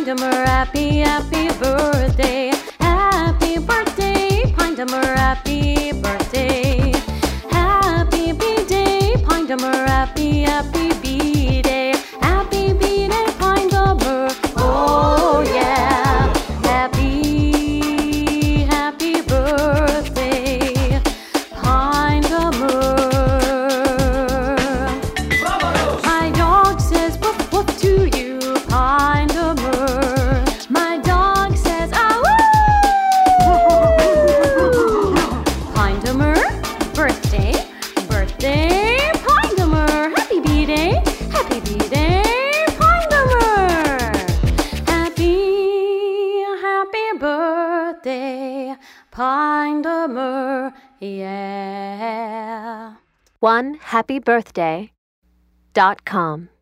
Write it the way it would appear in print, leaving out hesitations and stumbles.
Pindamer, happy, happy birthday. Happy birthday, Pindamer, happy birthday. Happy B-Day, Pindamer, happy, happy B-Day. Happy B-Day, Pindamer, oh yeah. Happy, happy birthday, Pindamer. My dog says woof woof to you, Pindamer. My dog says ah woo. Pindamer, birthday, birthday, Pindamer. Happy B-Day, happy B-Day, Pindamer. Happy, happy birthday, Pindamer, yeah. OneHappyBirthday.com